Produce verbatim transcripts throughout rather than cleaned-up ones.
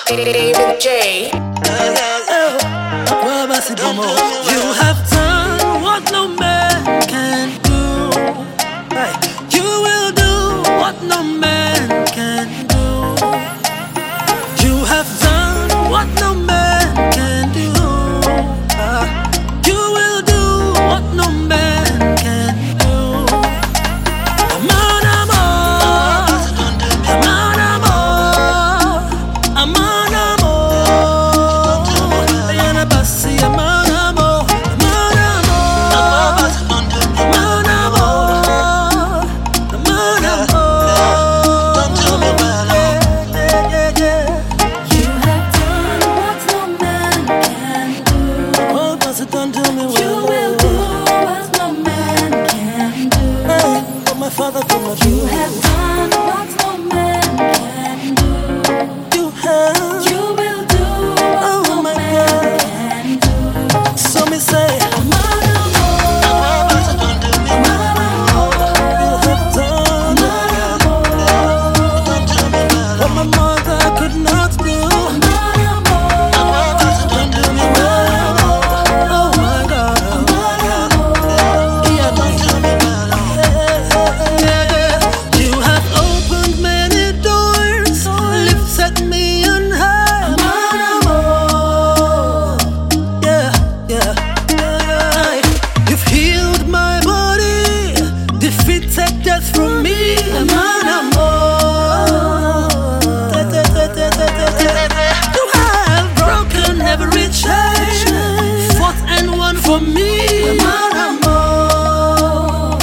David J. You have done what no man can do. You will do what no man can do. You have done what no man can do. You will do what no man can do. Amon, amor, amon, amor, amon, amor. Ayana basi, amon, amor, amon, amor, amon, amor, amon, amor. Don't do me well, yeah, yeah, yeah. You have done what no man can do. Oh, but it don't do me well. You will do what no man can do. Hey, but my father told me You have done what no man can do. you have. You will do what Oh no my man God. can do. So me say, Amon, amor, amon, you have done what my mother could not do. Don't do me well. Oh my God. Yeah, don't do me well. Yeah, yeah. You have opened many doors, lifted me on high. Yeah, yeah, yeah. You've healed my body, defeated death from me. Amon, amor. You have broken every chain, fought and won for me. Amon, amor.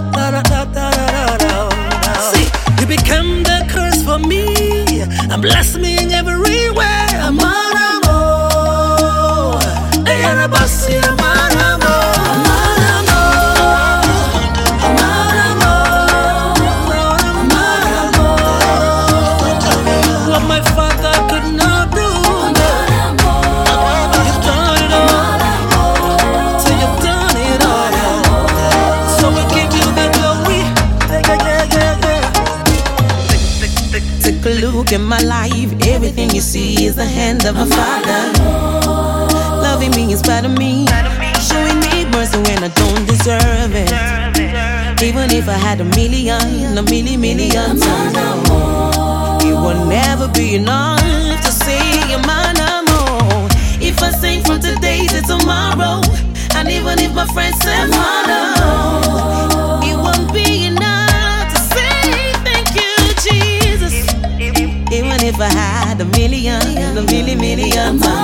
See, you became the curse for me and blessed me in every way. Amon, amor. Ayana basi, amon, amor. Amon, amor. Amon, amor. Amon, amor. What my father could not do, you've done it all. So you've done it all. So we give you the glory. Yeah, yeah, yeah, yeah. Take a look at my life. Everything you see is the hand of my Father. Loving me in spite of me, showing me mercy when I don't deserve it. Even if I had a million, a million, million times, it will never be enough to say Amon, amor. If I sing from today to tomorrow, and even if my friends say tomorrow, it won't be enough to say thank you, Jesus. Even if I had a million, a million, million times.